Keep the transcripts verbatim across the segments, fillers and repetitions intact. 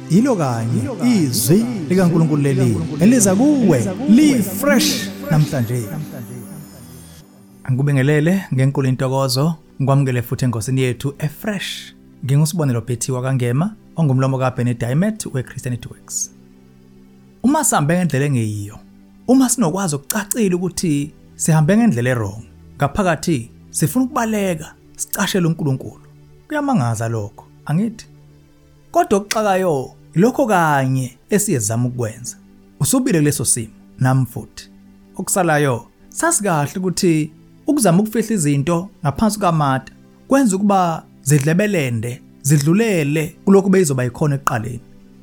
ilo kanye izwi likaNkulunkulu leli eliza kuwe li fresh namhlanje. Angikubingelele ngenkulu intokozo ngikwamukele futhi enkosini yethu efresh. Ngingusibonelo Bethiwa kaNgema ongumlomo kaBenedimet weChristianity Works. Uma sihambe ngendlela engeyiyo, uma sinokwazi ukucacile ukuthi sihambe ngendlela errong, ngaphakathi sifuna ukubaleka sicashele uNkulunkulu, kuyamangaza lokho, angithi? Kodwa okuxakayo lokho kanye esiyezama ukwenza. Usubile kuleso simo nami futhi. Okusalayo sasikahle ukuthi ukuzama ukufihla izinto ngaphansi kwamata kwenza ukuba zidlebelende zidlulele kulokho beyizoba ikhona eqaleni.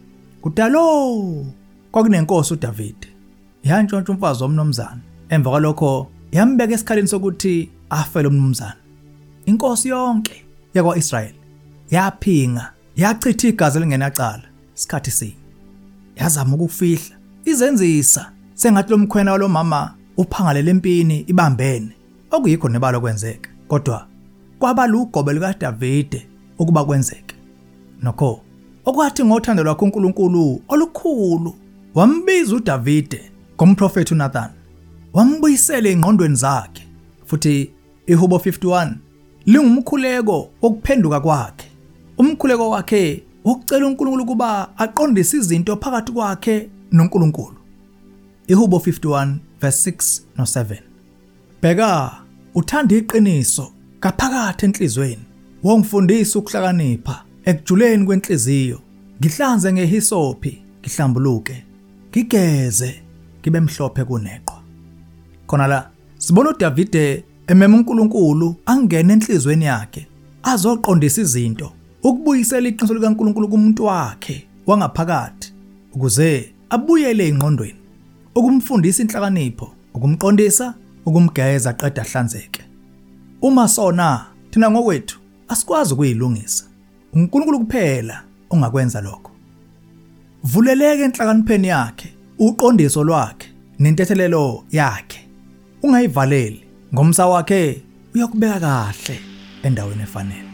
Kudalo kwakunenkosi uDavide, yantshontsha umfazi womnomzana. Emva kwalokho yambeka esikhaleni sokuthi afele umnomzana. Inkosi yonke yakwa-Israyeli yaphinga, yachitha igazi lingenacala isikhathi sinye. Yazama ukufihla izenzisa sengathi lo mkhwena walo mama uphangalele empini ibambene, okuyikho nebalo kwenzeka. Kodwa kwaba lugobe likaDavide ukuba kwenzeke. Nokho okwathi ngothando lwakhe uNkulunkulu olukhulu wambiza uDavide komprofeti uNathan, wambuyisela engqondweni zakhe. Futhi iHubo fifty-one lingumkhuleko wokuphenduka kwakhe, umkhuleko wakhe wokucela uNkulunkulu ukuba aqondise izinto phakathi kwakhe noNkulunkulu. iHubo fifty-one verse six no seven. Bheka, uthanda iqiniso kaphakathi enhlizweni, wongifundisa ukuhlakanipha ekujuleni kwenhliziyo. Ngihlanze ngehisophi, ngihlambuluke, ngigeze ngibe mhlophe kuneqwa. Khona la sibona uDavide emema uNkulunkulu angene enhlizweni yakhe azoqondisa izinto, ukubuyisela iqiniso likaNkulunkulu kumuntu wakhe wangaphakathi ukuze abuyele engqondweni, ukumfundisa inhlakanipho, ukumqondisa, ukumgeza aqeda ahlanzeke. Uma sona thina ngokwethu asikwazi ukuyilungisa, uNkulunkulu kuphela ongakwenza lokho. Vuleleke enhlakanipheni yakhe, uqondiso lwakhe nentethelelo yakhe. Ungayivaleli, ngomsa wakhe uyakubeka kahle endaweni efanele.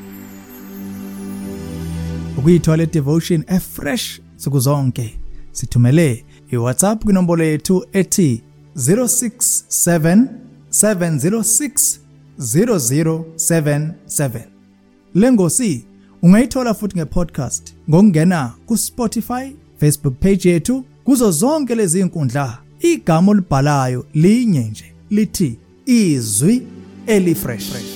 Ukuyithola devotion efresh sikuzonke, sithumele iWhatsApp kwinombolo yethu ethi zero six seven seven zero six zero zero seven seven. Lengosi ungayithola futhi ngepodcast ngokungena kuSpotify, Facebook page yethu, kuzo zonke lezi inkundla. Igama olibhalayo linye nje lithi izwi elifresh.